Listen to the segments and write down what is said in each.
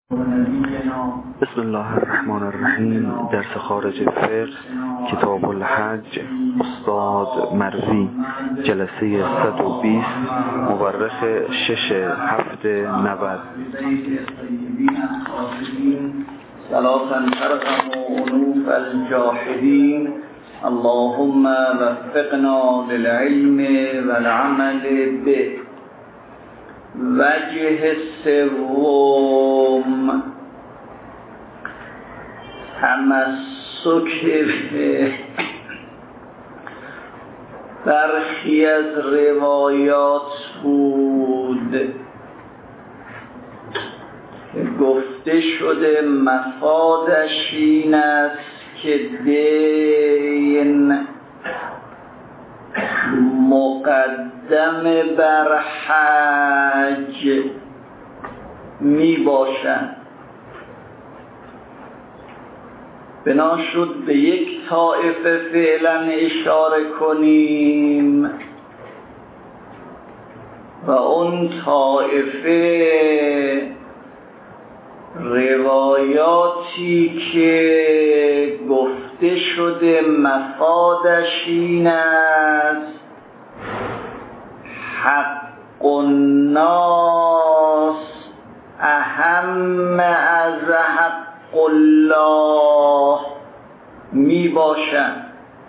بسم الله الرحمن الرحیم. درس خارج فقه کتاب الحج، استاد مروی، جلسه 120، مورخ 6/7/90. صلاة ترحم أنوف الجاحدين اللهم وفقنا للعلم والعمل به. وجه سوم تمسک به برخی از روایات بود. گفته شده مفادش این است که دین مقدم بر حج می باشد. بنا شد به یک طایفه فعلا اشاره کنیم و اون طایفه روایاتی که گفته شده مفادش این است حق الناس اهم از حق الله می باشند.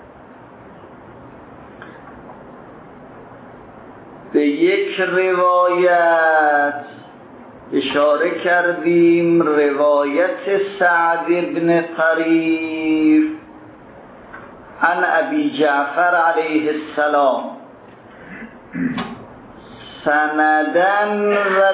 به یک روایت اشاره کردیم، روایت سعد بن طریف عن ابی جعفر علیه السلام سندن و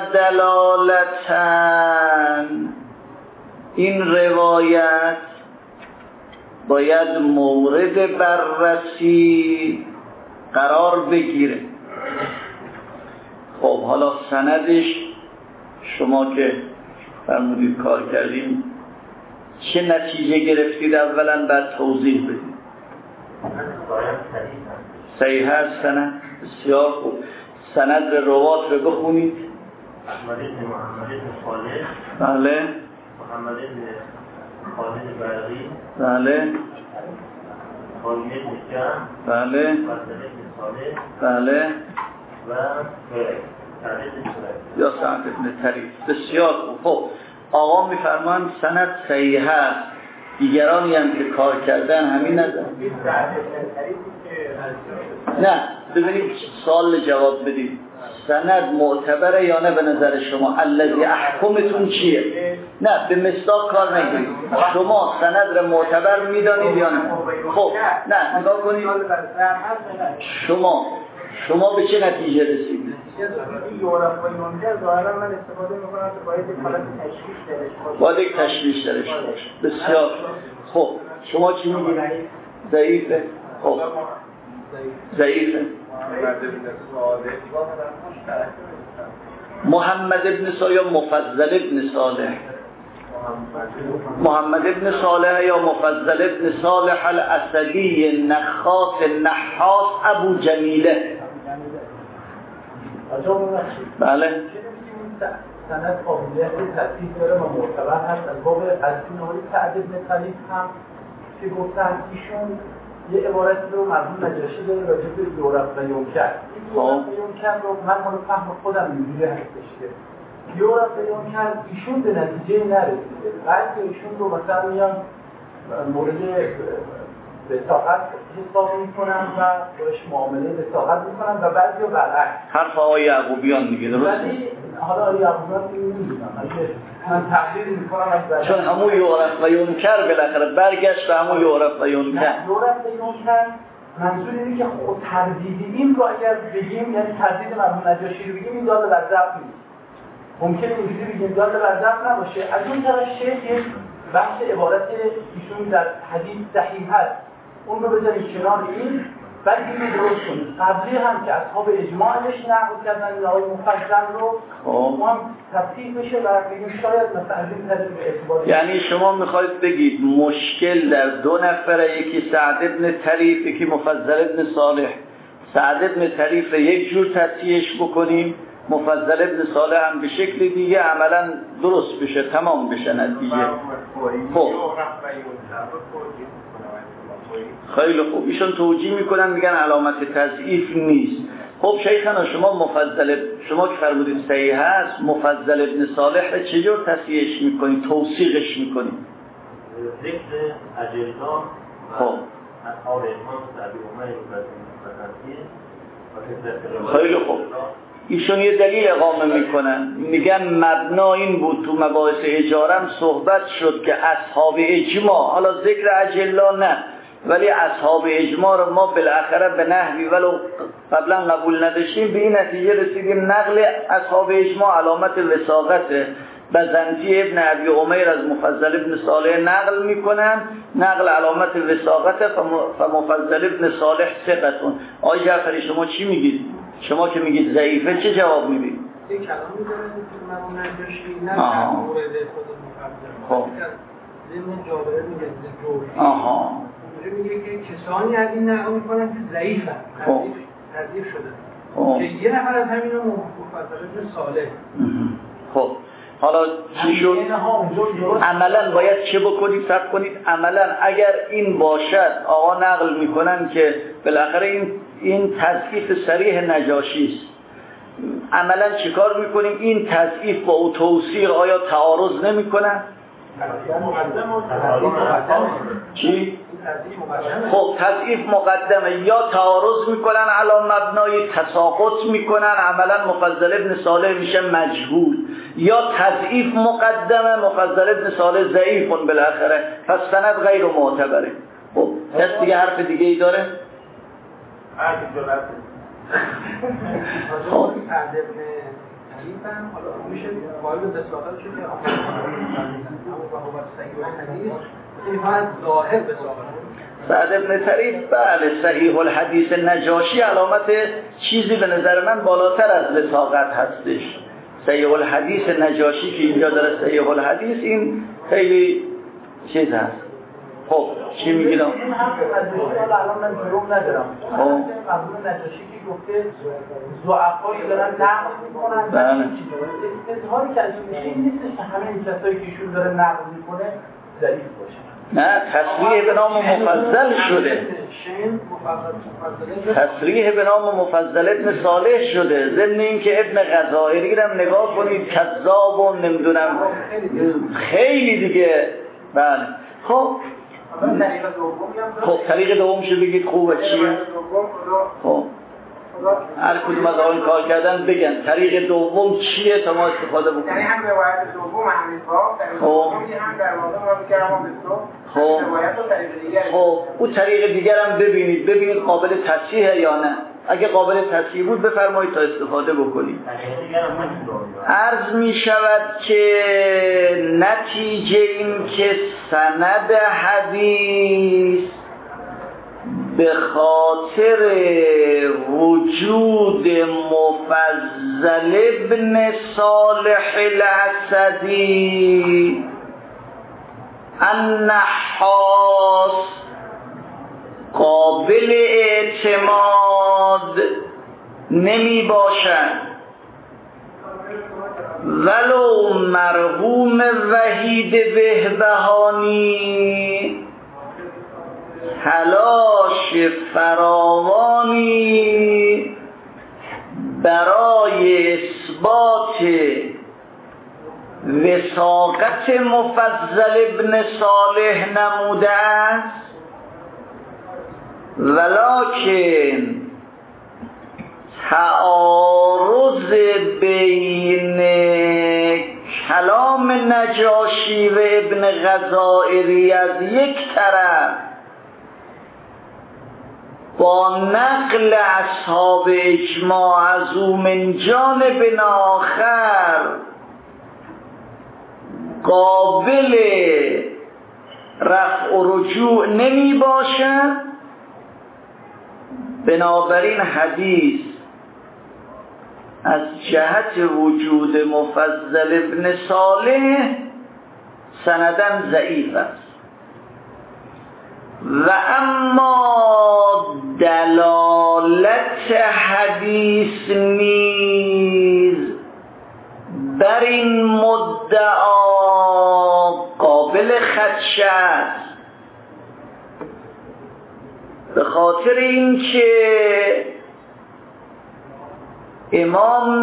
دلالتن. این روایت باید مورد بررسی قرار بگیره. خب حالا سندش شما که فرمودید کار کردیم چه نتیجه گرفتید؟ اولا بعد توضیح بدید. صحیح هست سند؟ بسیار خوب. سند روات رو بخونید. محمد بن صالح، بله. محمد بن خالد برقی، بله. خالد بن جعفر، بله. محمد بن صالح، بله. و یا سعد بن طریف. بسیار خوب. خب آقا میفرمان سند صحیح هست، دیگرانی هم که کار کردن همین نظر. نه ببینید سوال جواب بدید. سند معتبره یا نه به نظر شما؟ الذی احکمتون چیه؟ نه به مصداق کار نگیرید. شما سند رو معتبر میدانید یا نه؟ خب نه نگاه کنید. شما به چه نتیجه رسیدید؟ باید یک تشویش درش باشه. بسیار خب شما چی میگید؟ ضعیفه. خب ضعیفه. محمد ابن صالح یا مفضل ابن صالح؟ محمد ابن صالح یا مفضل ابن صالح الاسدی نخاس نحاس ابو جمیله. بله. سند قابلیت تصحیح داره و معتبر هست. از باب قدیم آقای سعد بن طریف هم که گفتن ایشون یه عبارتی رو مرحوم نجاشی داره راجع به یورپ و یونکر. یورپ و یونکر رو من مال فهم خودم اینجوری هستش که یورپ و یونکر ایشون به نتیجه نرسیده. بعضی ایشون رو مثلا میان مورد وثاقت حساب میکنن و باش معامله وثاقت میکنن و بعضی رو برعکس. حرف آقای یعقوبیان دیگه درسته؟ ولی حالا آقای یعقوبیان که نمیدونم من تحلیل میکنم از چون همون یورپ و یونکر بالاخره برگشت به همون یورپ و یونکر. یورپ و یونکر منظور اینه که خود تردید این رو اگر بگیم، یعنی تردید مرحوم نجاشی رو بگیم، این دال بر ضبط نیست. ممکنه اینجوری بگیم دال بر ضبط نباشه. از اون طرف شیخ یک بحث عبارت ایشون در حدیث صحیح هست، اون رو بذاریم کنار این بعد دیگه درست کنید. قبلی هم که اصحاب اجماعش نقل کردن این آقای مفضل رو ما هم تصحیح بشه و بگیم شاید مثلا از این طریق به اعتبار. یعنی شما میخواید بگید مشکل در دو نفره، یکی سعد بن طریف، یکی مفضل بن صالح. سعد بن طریف یک جور تصحیحش بکنیم، مفضل ابن صالح هم به شکل دیگه عملا درست بشه، تمام بشه نتیجه. خب خیلی خوب، ایشون توجیه میکنن میگن علامت تضعیف نیست. خب شیخنا شما که فرمودید صحیح هست، مفضل ابن صالح چجور تصحیحش میکنید، توثیقش میکنید؟ ذکر اجلنا خب اصحاب امام ابی عمر و خیلی خوب، ایشون یه دلیل اقامه میکنن، میگن مبنا این بود، تو مباحث اجارم صحبت شد که اصحاب اجماع، حالا ذکر اجلا نه، ولی اصحاب اجماع رو ما بالاخره به نحوی ولو قبلا قبول نداشتیم، به این نتیجه رسیدیم نقل اصحاب اجماع علامت وثاقته. بزنتی ابن ابی عمر از مفضل ابن صالح نقل میکنن، نقل علامت وثاقته، فمفضل ابن صالح ثقتون. آقای جعفری شما چی میگید؟ شما که میگید ضعیفه چه جواب میدید؟ این کلام می‌ذارن که من نجاشی نه مورد خود مفضل. خب ضمن جابر میگه جوری. میگه که کسانی از این نقل میکنن که ضعیفن، تضعیف شده. که یه نفر از همین مفضل ابن صالح. خب حالا چی شد؟ عملا باید چه بکنید؟ صبر کنید. عملا اگر این باشد، آقا نقل میکنن که بالاخره این تضعیف صریح نجاشی است، عملا چیکار میکنیم؟ این تضعیف با او توثیق آیا تعارض نمیکنن؟ چی؟ خب تضعیف مقدمه، یا تعارض میکنن علی مبنای تساقط میکنن، عملا مفضل ابن صالح میشه مجهول، یا تضعیف مقدمه، مفضل ابن صالح ضعیفون بالاخره، پس سند غیر معتبره. خب کس دیگه حرف دیگه ای داره؟ خب حالا میشه وارد دستاورد شد که ظاهر به سعد ابن طریف بله صحیح الحدیث نجاشی علامت چیزی به نظر من بالاتر از وثاقت هستش. صحیح الحدیث نجاشی که اینجا داره صحیح الحدیث، این خیلی چیز هست. خب چی میگید؟ این هم الان من جلوم ندارم. قبول نجاشی که گفته ضعفایی دارن نقل میکنن، بله اظهاری که از این میشه این نیستش که همه این کسایی که ایشون داره نقل میکنه ضعیف باشه. نه، تصریح به نام مفضل شده، تصریح به نام مفضل ابن صالح شده. ضمن این که ابن غزائری رو نگاه کنید، کذاب و نمیدونم خیلی دیگه. بله خب طریق دومشو بگید خوبه چیه؟ خب هر کدوم از آن کار کردن بگن طریق دوم چیه تا ما استفاده بکنیم. یعنی هم روایت دوم همین باب، طریق دومی هم در واقع ما می‌کردیم روایت و طریق دیگر. خب اون طریق دیگر هم ببینید قابل تصحیح یا نه. اگه قابل تصحیح بود بفرمایید تا استفاده بکنید. عرض می شود که نتیجه این که سند حدیث به خاطر وجود مفضل ابن صالح الاسدی النحاس قابل اعتماد نمی باشد، ولو مرحوم وحید بهبهانی تلاش فراوانی برای اثبات وثاقت مفضل ابن صالح نموده است، ولکن تعارض بین کلام نجاشی و ابن غزائری از یک طرف با نقل اصحاب اجماع از او من جانب آخر قابل رفع و رجوع نمی باشد. بنابراین حدیث از جهت وجود مفضل ابن صالح سندن ضعیف است، و اما دلالت حدیث نیز بر این مدعا قابل خدشه است، به خاطر اینکه امام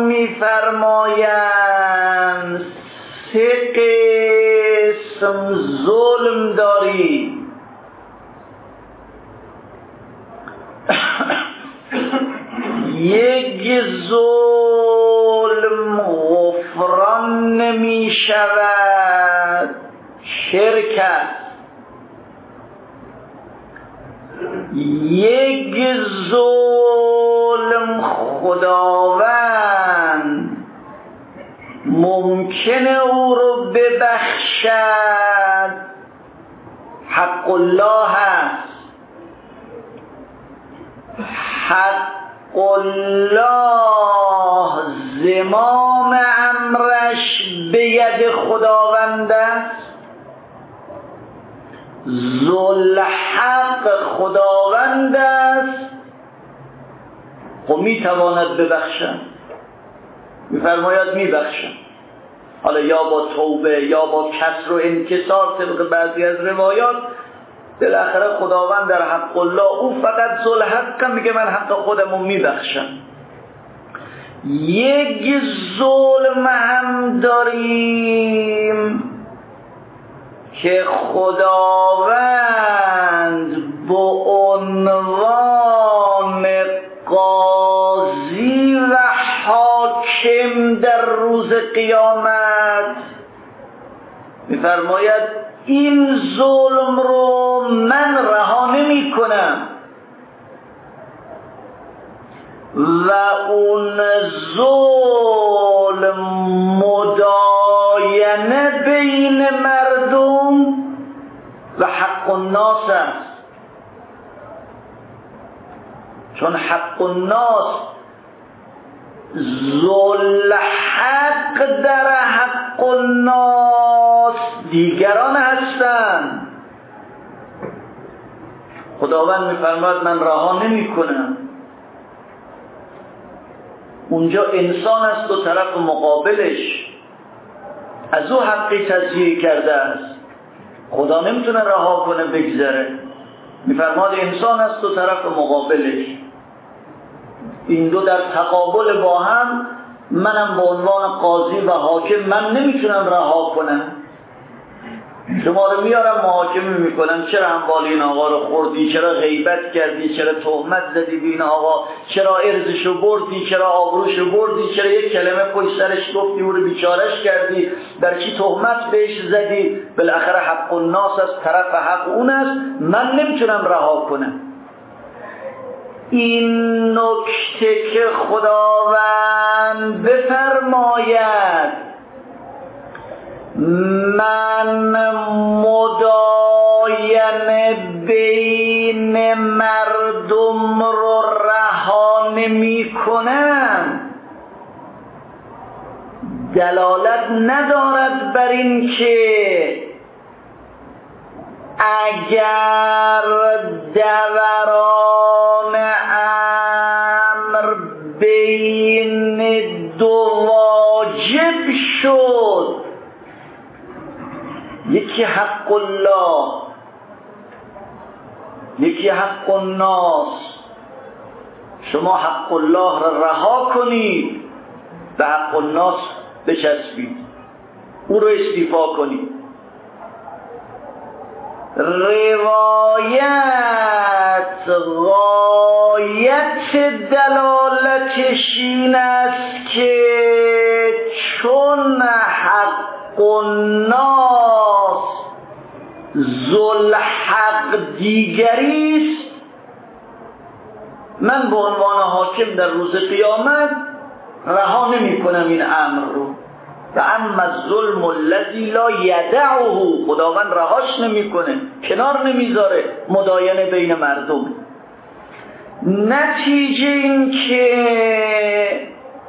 می‌فرمایند 3 قسم ظلم داری. یک ظلم غفران نمی شود، شرک است. یک ظلم خداوند ممکنه او رو ببخشد، حق الله است. حق الله زمام امرش به ید خداوند است. ذوالحق خداوند است، خب میتواند ببخشد، میفرماید میبخشد. حالا یا با توبه یا با کسر و انکسار طبق بعضی از روایات. بالاخره خداوند در حق الله، او فقط ذوالحق میگه من حق خودمو میبخشم. یک ظلم هم داریم که خداوند به عنوان قاضی و حاکم در روز قیامت می‌فرماید این ظلم رو من رها نمی کنم و اون ظلم مداینه بین مردم و حق الناس است. چون حق الناس ذوالحق در حق الناس دیگران هستند. خداوند می‌فرماید من رها نمی‌کنم. اونجا انسان است و طرف مقابلش از او حقی تضییع کرده است، خدا نمیتونه رها کنه بگذره. میفرماد انسان است و طرف مقابلش، این دو در تقابل با هم، منم به عنوان قاضی و حاکم من نمیتونم رها کنم. شما رو میارم محاکمه میکنم، چرا اموال این آقا رو خوردی، چرا غیبت کردی، چرا تهمت زدی به این آقا، چرا ارزشو بردی، چرا آبروشو بردی، چرا یک کلمه پشت سرش گفتی او رو بیچارش کردی، در چی تهمت بهش زدی. بالاخره حق الناس از طرف حق اون است، من نمیتونم رها کنم. این نکته که خداوند بفرماید من مداینه بین مردم رو رها نمی کنم، دلالت ندارد بر این که اگر دوران امر بین دو واجب شد، یکی حق الله یکی حق الناس، شما حق الله را رها کنید به حق الناس بچسبید، او رو استیفا کنید. روایت غایت دلالتش این است که چون حق الناس ذوالحق دیگریست، من به عنوان حاکم در روز قیامت رها نمی کنم این امر رو. و اما الظلم الذی لا یدعه، خداوند رهاش نمیکنه، کنار نمیذاره، مداینه بین مردم. نتیجه این که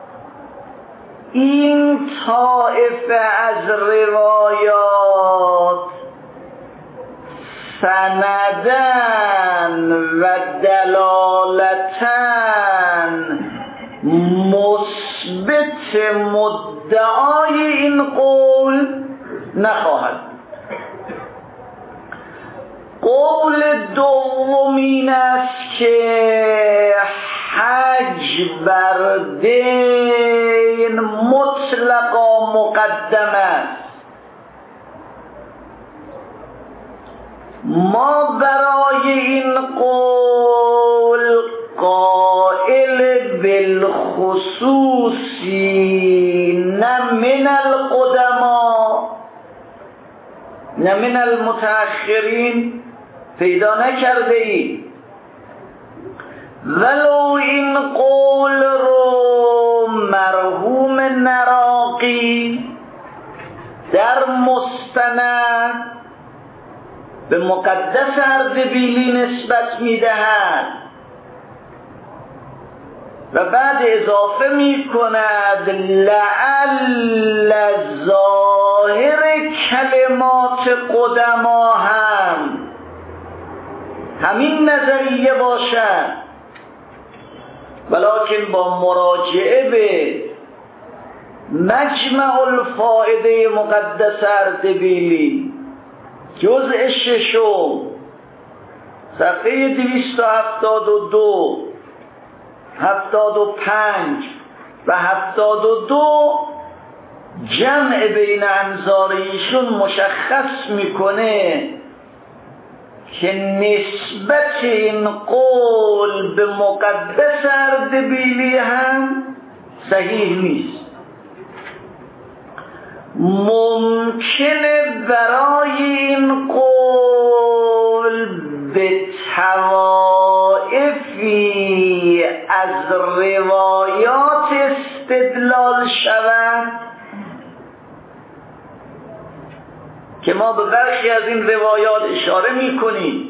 این طایفه از روایات سندن و دلالتن مثبت مدعی مدعای این قول نخواهد. قول دوم این است که حج بر دین مطلقا مقدم است. ما برای این قول قائل بالخصوصی نه من القدما نه من المتأخرین پیدا نکرده ای، ولو این قول رو مرحوم نراقی در مستند به مقدس اردبیلی نسبت میدهد و بعد اضافه میکند لعل ظاهر کلمات قدما همین نظریه باشد، ولکن با مراجعه به مجمع الفائده مقدس اردبیلی جزء 6 صفحه 272 75 و 72 جمع بین انظار ایشون مشخص میکنه که نسبت این قول به مقدس اردبیلی هم صحیح نیست. ممکنه برای این قول به طوائفی از روایات استدلال شود که ما به برخی از این روایات اشاره می‌کنیم.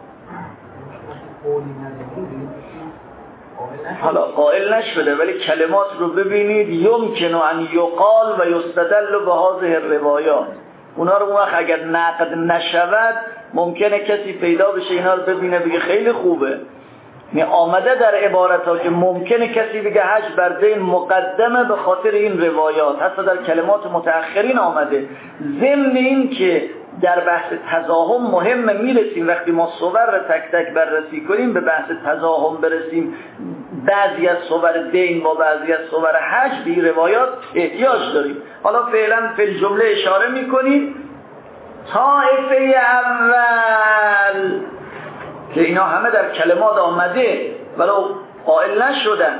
حالا قائل نشده ولی کلمات رو ببینید، یمکن ان یقال و یستدل به هذه الروایات. اونا رو وقت اگر نقد نشود ممکنه کسی پیدا بشه اینا رو ببینه بگه خیلی خوبه. آمده در عبارتها که ممکنه کسی بگه حج بر دین مقدمه به خاطر این روایات، حتی در کلمات متأخرین آمده. ضمن این که در بحث تزاحم مهمه، میرسیم وقتی ما صور رو تک تک بررسی کنیم به بحث تزاحم برسیم، بعضی از صور دین با بعضی از صور حج به روایات احتیاج داریم. حالا فعلا فی الجمله اشاره میکنیم طائفه اول که اینا همه در کلمات آمده ولو قائل نشدن،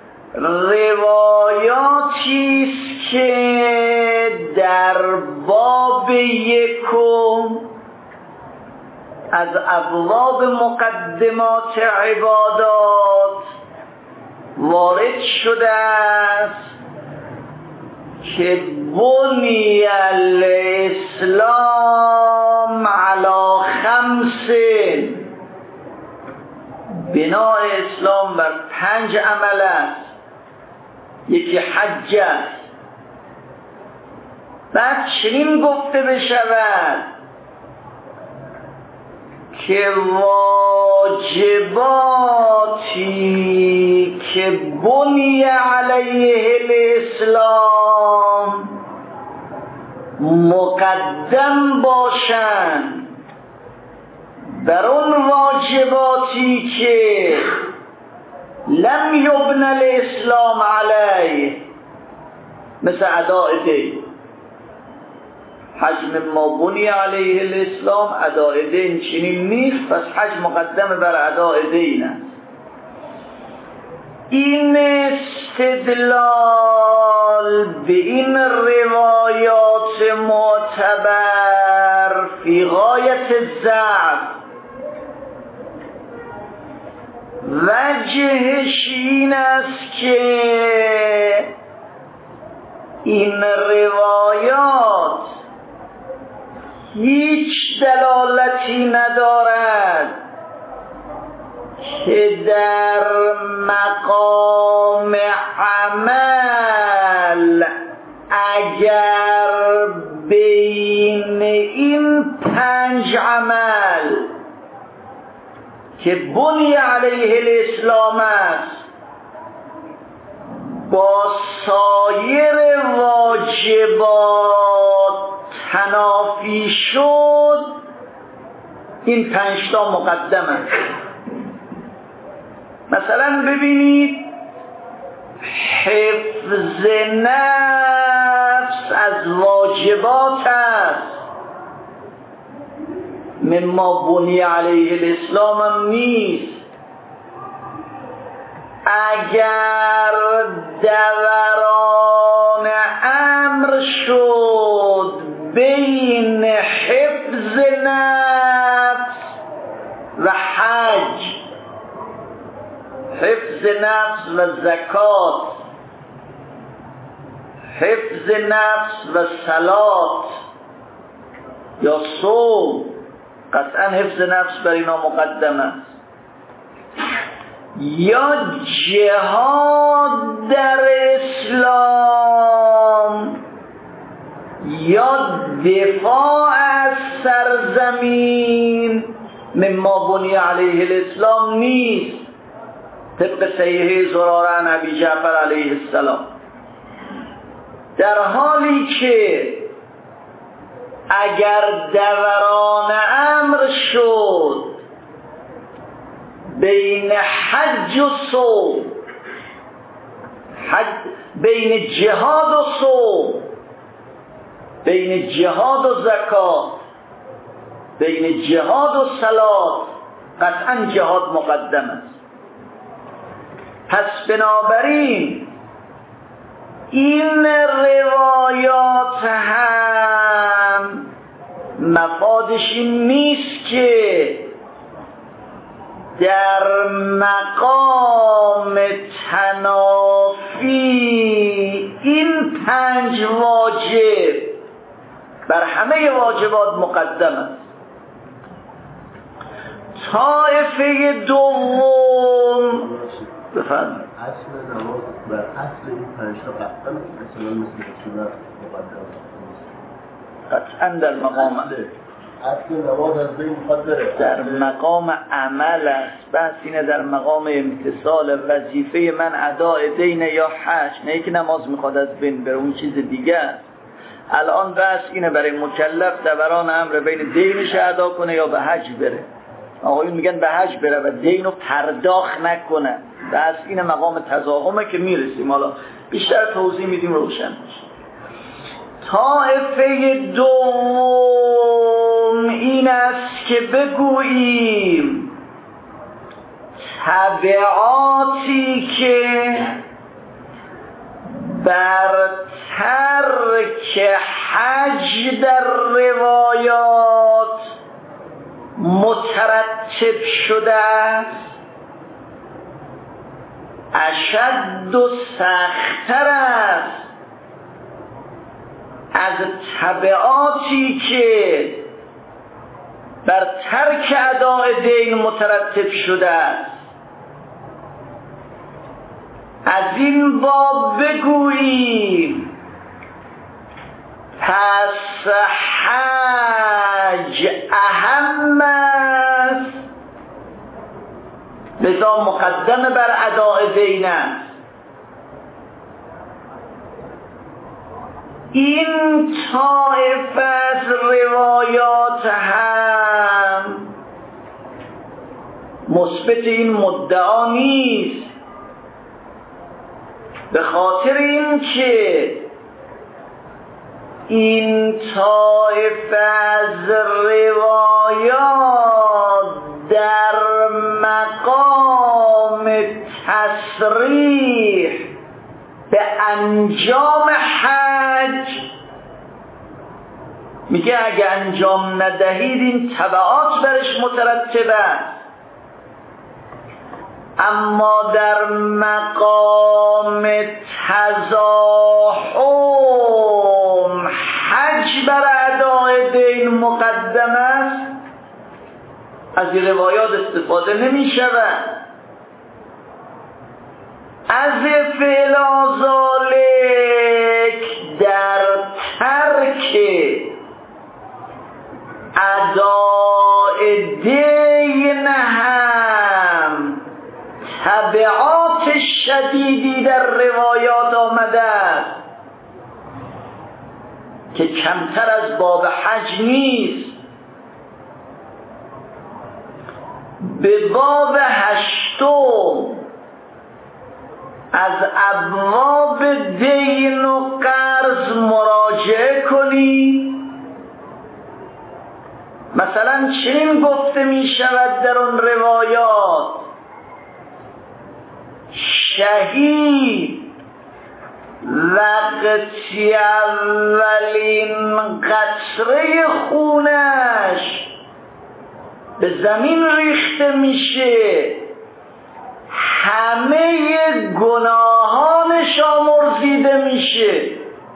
روایاتی است که در باب 1 از ابواب مقدمات عبادات وارد شده است که بنی الاسلام علی 5، بنای اسلام بر 5 عمل است. یکی حج است. بعد چنین گفته بشود که واجباتی که بنی علیه الاسلام مقدم باشند بر اون واجباتی که لم یبن الاسلام علیه، مثل اداء دین. حج مما بنی علیه الاسلام، اداء دین چنین نیست، پس حج مقدم بر اداء دین است. این استدلال به این روایات معتبر فی غایت الضعف، وجهش این است که این روایات هیچ دلالتی ندارد که در مقام عمل اگر بین این 5 عمل که بنی علیه الاسلام است با سایر واجبات تنافی شد، این 5 تا مقدم است. مثلا ببینید حفظ نفس از واجبات است، مما بنی علیه الاسلام هم نیست. اگر دوران امر شد بین حفظ نفس و حج، حفظ نفس و زکات، حفظ نفس و صلات یا صوم، قطعا حفظ نفس بر اینا مقدم است. یا جهاد در اسلام یا دفاع از سرزمین، مما بنی علیه الاسلام نیست، طبق صحیح زراره عن ابی جعفر علیه السلام. در حالی که اگر دوران امر شد بین حج و صوم، بین جهاد و صوم، بین جهاد و زکات، بین جهاد و صلات، قطعا جهاد مقدم است. پس بنابراین این روایات هم مفادش این نیست که در مقام تنافی این 5 واجب بر همه واجبات مقدم است. طایفه دوم بفرمایید. اصل نماز بر اصل این 5 تا قطعا مثلا مثل سنت مقدم است. قطعا در مقام اصل نماز از بین میخواد بره، در مقام عمل است. بحث اینه در مقام امتصال وظیفه من اداء دین یا حج، نه که نماز میخواد از بین بره، اون چیز دیگه است. الان بحث اینه برای مکلف دوران امر بین دینش ادا کنه یا به حج بره. آقایون میگن به حج بره و دینو پرداخت نکنه. بحث اینه مقام تضاهمه که میرسیم، حالا بیشتر توضیح میدیم روشن میشه. طایفه دوم این است که بگوییم تبعاتی که بر ترک حج در روایات مترتب شده است اشد و سخت‌تر است از تبعاتی که بر ترک اداء دین مترتب شده است. از این باب بگوییم پس حج اهم است، لذا مقدم بر اداء دین است. این طایفه از روایات هم مثبت این مدعا نیست، به خاطر این که این طایفه از روایات در مقام تصریح به انجام حج میگه اگه انجام ندهید این تبعات برش مترتب است، اما در مقام تزاحم حج بر اداء دین مقدم است، از این روایات استفاده نمی شود. از فعل ذالک در ترک اداء دین هم تبعات شدیدی در روایات آمده است که کمتر از باب حج نیست. به باب 8 از ابواب دین و قرض مراجعه کنی. مثلا چنین گفته می شود در اون روایات: شهید وقتی اولین قطره خونش به زمین ریخته میشه همه گناهانش آمرزیده میشه،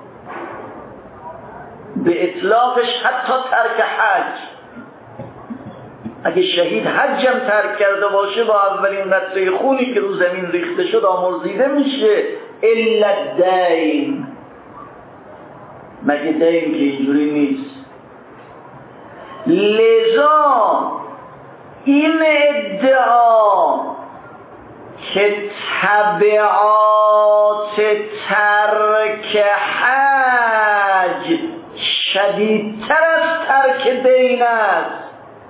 به اطلاقش حتی ترک حج. اگه شهید حجم ترک کرده باشه با اولین قطره خونی که رو زمین ریخته شد آمرزیده میشه. الا الدین، مگه دین که اینجوری نیست. لذا این ادعا که تبعات ترک حج شدیدتر از ترک دین است،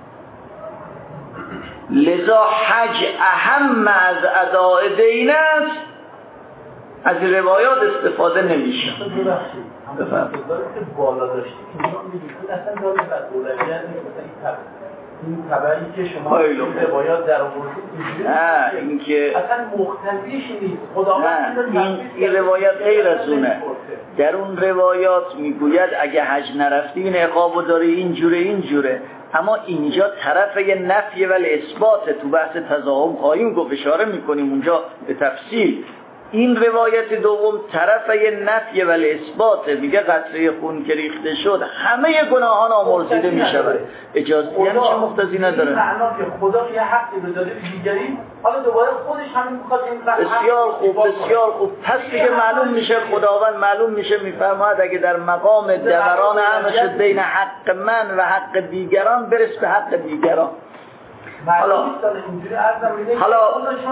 لذا حج اهم از اداء دین است، از این روایات استفاده نمیشه. بفرمایید. که بالا داشتی اینجا میگید اصلا داره بعد اولویت مثلا این خبری که شما روایات در آوردید اینکه اصلا مختلفیش نیست. خداوند این روایت غیر از اونه. در اون روایات میگوید اگه حج نرفتی این عقابو داری، اینجوره. اما اینجا طرف یه نفی ولی اثبات. تو بحث تضاهم خواهیم گفت، اشاره میکنیم اونجا به تفصیل. این روایت دوم طرف یه نفی ولی اثباته، میگه قطره خون که ریخته شد همه گناهان آمرزیده میشود. اجازه یعنی چه مقتضی نداره. معنا که خدا یه حقی رو داده به دیگری، حالا دوباره خودش همین میخواد این بسیار خوب. پس دیگه معلوم میشه، خداوند معلوم میشه میفرماید اگه در مقام دوران همش بین حق من و حق دیگران برس به حق دیگران. حالا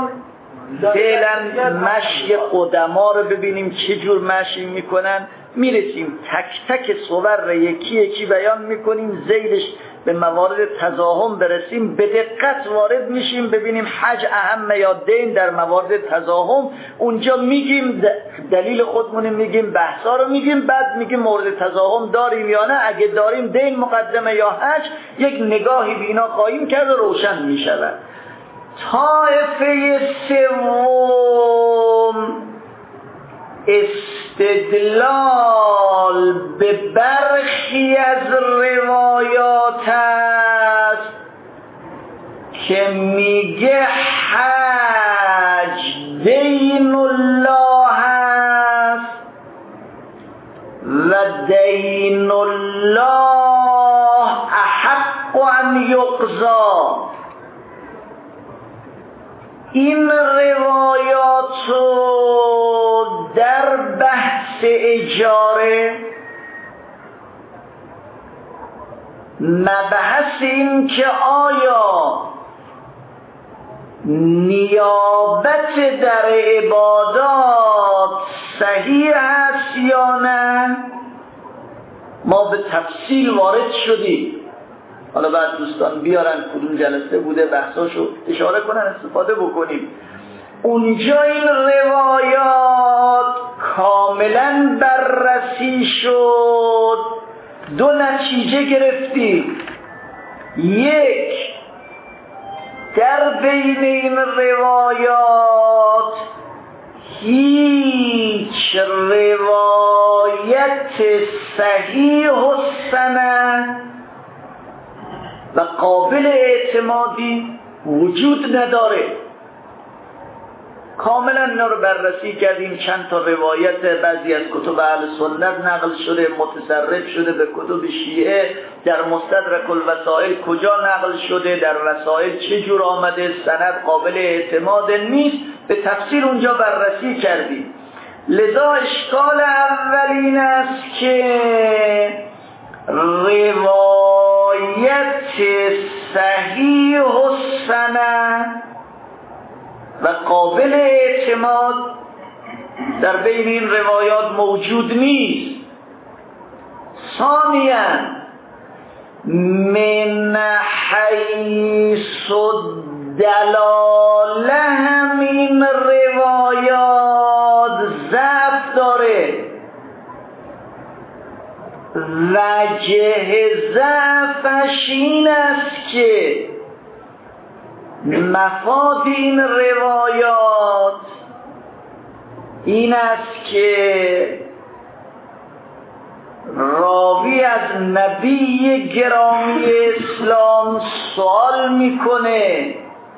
فعلا مشی قدما رو ببینیم چه جور مشی میکنن. میرسیم تک تک صور یکی بیان میکنیم، زیلش به موارد تضاهم برسیم به دقت وارد میشیم، ببینیم حج اهم یا دین در موارد تضاهم. اونجا میگیم دلیل خودمون، میگیم بحثا رو میگیم، بعد میگیم مورد تضاهم داریم یا نه. اگه داریم دین مقدمه یا حج، یک نگاهی بینا خواهیم کرد و روشن میشود. طائفه سوم استدلال به برخی از روایات است که میگه حج دین الله است و دین الله احق ان یقضی. این روایات در بحث اجاره، مبحث این که آیا نیابت در عبادات صحیح است یا نه، ما به تفصیل وارد شدیم. حالا بعد دوستان بیارن کدوم جلسه بوده بحثاشو اشاره کنن، استفاده بکنیم. اونجا این روایات کاملا بررسی شد، دو نتیجه گرفتیم. یک، در بین این روایات هیچ روایت صحیح السند و قابل اعتمادی وجود نداره. کاملا اینا رو بررسی کردیم. چند تا روایت بعضی از کتب اهل سنت نقل شده، متصرف شده به کتب شیعه. در مستدرک الوسائل کجا نقل شده، در وسائل چه جور آمده، سند قابل اعتماد نیست. به تفصیل اونجا بررسی کردیم. لذا اشکال اولین است که روایت صحیح السند و قابل اعتماد در بین این روایات موجود نیست. ثانیاً من حیث دلاله همین روایات ضعف داره. وجه ضعفش این است که مفاد این روایات این است که راوی از نبی گرامی اسلام سوال میکنه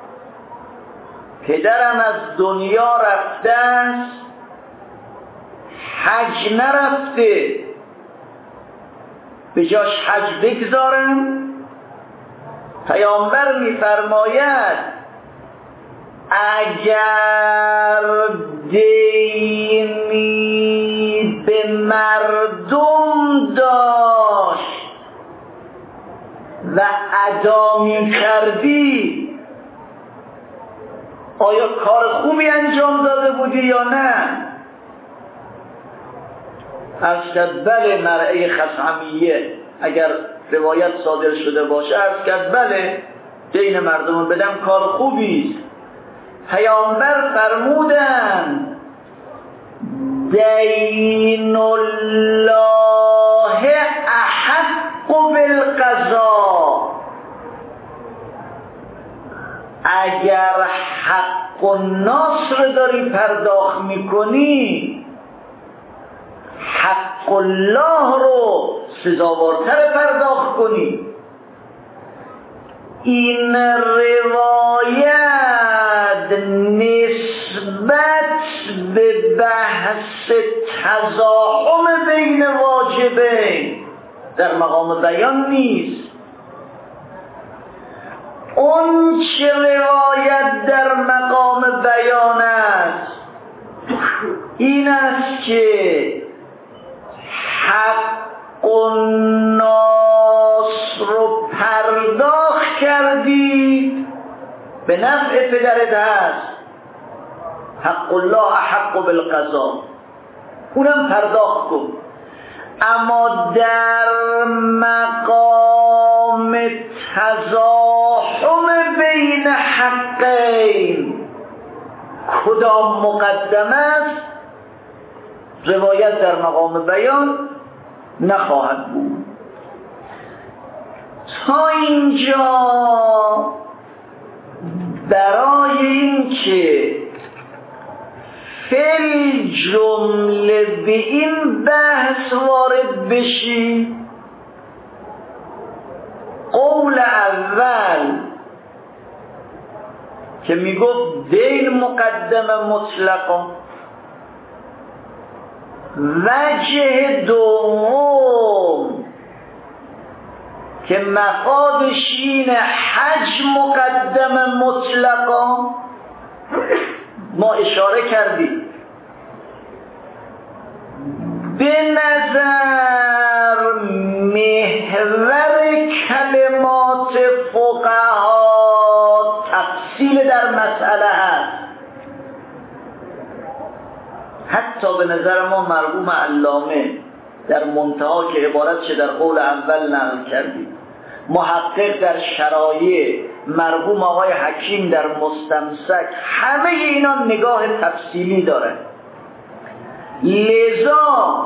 پدرم از دنیا رفته است، حج نرفته، به جاش حج بگذارم؟ پیامبر میفرماید اگر دینی به مردم داشت و ادا می‌کردی، آیا کار خوبی انجام داده بودی یا نه؟ عرض کرد بله مرعی خثعمیه اگر روایت صادر شده باشه، عرض کرد بله دین مردم بدم کار خوبی است. پیامبر فرمودند دین الله احق بالقضا، اگر حق الناس رو داری پرداخت میکنی، حق الله رو سزاوارتر پرداخت کنی. این روایت نسبت به بحث تزاحم بین واجبین در مقام بیان نیست. اون چه روایت در مقام بیان است این است که حق الناس رو پرداخت کردی به نفع پدرت هست، حق الله احق بالقضا، اونم پرداخت کن. اما در مقام تزاحم بین حقین کدام مقدم است؟ روایت در مقام بیان نخواهد بود. تا اینجا برای این که فل جمله به این بحث وارد بشی، قول اول که میگفت دین مقدم مطلقا، وجه دوم که مفادش اینه حج مقدم مطلقا، ما اشاره کردیم. به نظر محور کلمات فقها تفصیل در مسئله هست. حتی به نظر ما مرحوم علامه در منتها که عبارتش در قول اول نقل کردیم، محقق در شرایع، مرحوم آقای حکیم در مستمسک، همه اینا نگاه تفصیلی داره. لذا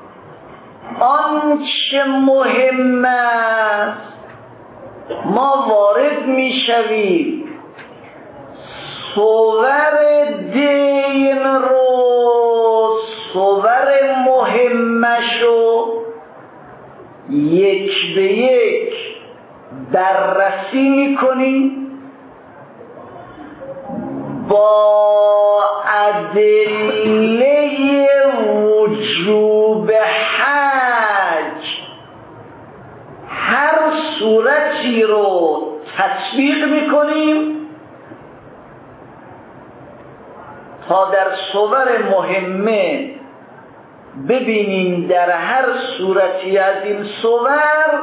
آنچه مهم است ما وارد میشویم صور دین رو، صور مهمشو یک به یک بررسی میکنیم با ادله وجوب حج هر صورتی رو تطبیق میکنیم تا در صور مهمه ببینیم در هر صورتی از این صور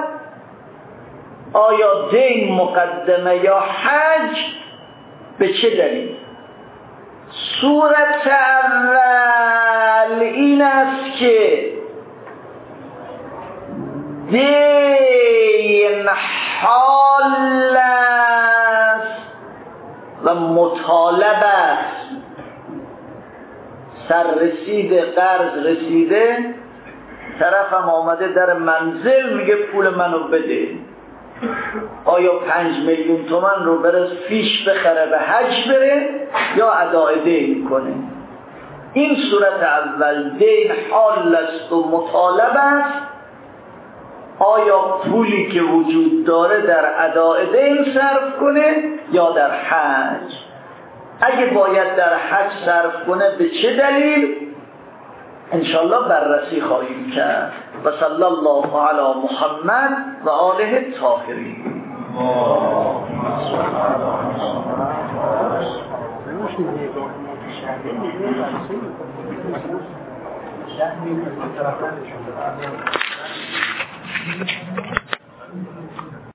آیا دین مقدمه یا حج، به چه دلیل. صورت اول این است که دین حال است و مطالب است. سر رسیده، قرض رسیده، طرفم آمده در منزل میگه پول منو بده. آیا 5 میلیون تومان رو بره فیش بخره به حج بره یا ادای دین کنه؟ این صورت اول دین حال است و مطالب است. آیا پولی که وجود داره در ادای دین صرف کنه یا در حج؟ اگه باید در حج صرف کنه به چه دلیل؟ انشاءالله بررسی خواهیم کرد. و صلی الله علی محمد و آله الطاهرین.